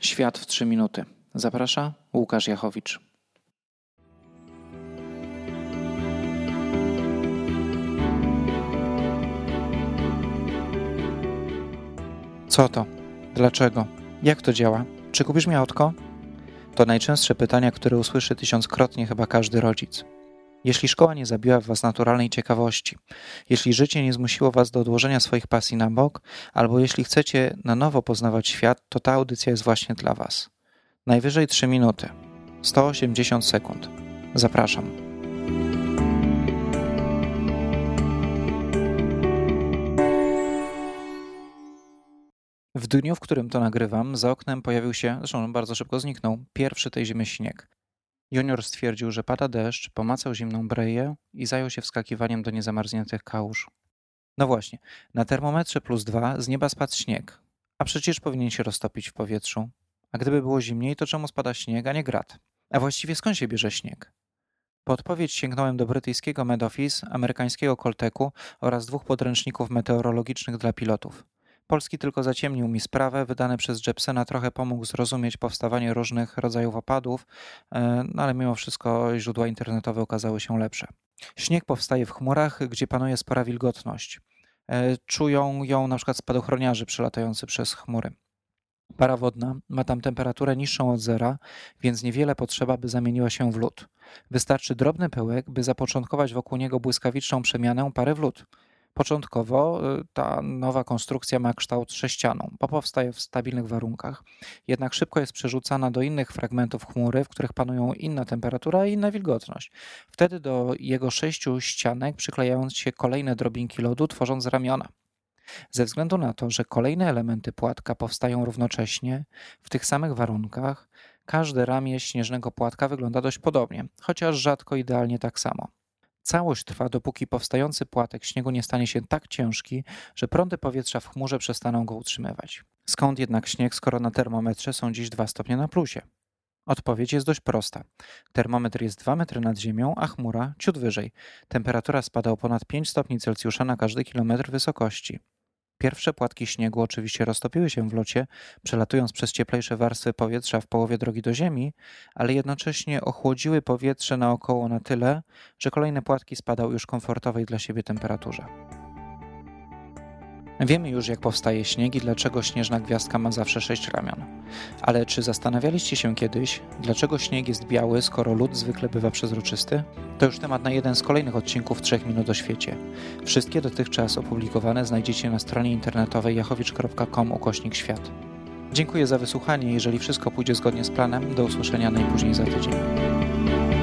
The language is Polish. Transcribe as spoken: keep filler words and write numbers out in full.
Świat w trzy minuty. Zaprasza Łukasz Jachowicz. Co to? Dlaczego? Jak to działa? Czy kupisz mi autko? To najczęstsze pytania, które usłyszy tysiąckrotnie chyba każdy rodzic. Jeśli szkoła nie zabiła w was naturalnej ciekawości, jeśli życie nie zmusiło was do odłożenia swoich pasji na bok, albo jeśli chcecie na nowo poznawać świat, to ta audycja jest właśnie dla was. Najwyżej trzy minuty. sto osiemdziesiąt sekund. Zapraszam. W dniu, w którym to nagrywam, za oknem pojawił się, zresztą bardzo szybko zniknął, pierwszy tej zimy śnieg. Junior stwierdził, że pada deszcz, pomacał zimną breję i zajął się wskakiwaniem do niezamarzniętych kałuż. No właśnie, na termometrze plus dwa z nieba spadł śnieg, a przecież powinien się roztopić w powietrzu. A gdyby było zimniej, to czemu spada śnieg, a nie grad? A właściwie skąd się bierze śnieg? Po odpowiedź sięgnąłem do brytyjskiego Met Office, amerykańskiego Coltechu oraz dwóch podręczników meteorologicznych dla pilotów. Polski tylko zaciemnił mi sprawę, wydany przez Jepsena trochę pomógł zrozumieć powstawanie różnych rodzajów opadów, no ale mimo wszystko źródła internetowe okazały się lepsze. Śnieg powstaje w chmurach, gdzie panuje spora wilgotność. Czują ją na przykład spadochroniarze przelatający przez chmury. Para wodna ma tam temperaturę niższą od zera, więc niewiele potrzeba, by zamieniła się w lód. Wystarczy drobny pyłek, by zapoczątkować wokół niego błyskawiczną przemianę pary w lód. Początkowo ta nowa konstrukcja ma kształt sześcianu, bo powstaje w stabilnych warunkach. Jednak szybko jest przerzucana do innych fragmentów chmury, w których panują inna temperatura i inna wilgotność. Wtedy do jego sześciu ścianek przyklejają się kolejne drobinki lodu, tworząc ramiona. Ze względu na to, że kolejne elementy płatka powstają równocześnie, w tych samych warunkach, każde ramię śnieżnego płatka wygląda dość podobnie, chociaż rzadko idealnie tak samo. Całość trwa, dopóki powstający płatek śniegu nie stanie się tak ciężki, że prądy powietrza w chmurze przestaną go utrzymywać. Skąd jednak śnieg, skoro na termometrze są dziś dwa stopnie na plusie? Odpowiedź jest dość prosta. Termometr jest dwa metry nad ziemią, a chmura ciut wyżej. Temperatura spada o ponad pięć stopni Celsjusza na każdy kilometr wysokości. Pierwsze płatki śniegu oczywiście roztopiły się w locie, przelatując przez cieplejsze warstwy powietrza w połowie drogi do ziemi, ale jednocześnie ochłodziły powietrze naokoło na tyle, że kolejne płatki spadały już w komfortowej dla siebie temperaturze. Wiemy już, jak powstaje śnieg i dlaczego śnieżna gwiazdka ma zawsze sześć ramion. Ale czy zastanawialiście się kiedyś, dlaczego śnieg jest biały, skoro lód zwykle bywa przezroczysty? To już temat na jeden z kolejnych odcinków trzech minut o świecie. Wszystkie dotychczas opublikowane znajdziecie na stronie internetowej jachowicz kropka com ukośnik świat. Dziękuję za wysłuchanie. Jeżeli wszystko pójdzie zgodnie z planem, do usłyszenia najpóźniej za tydzień.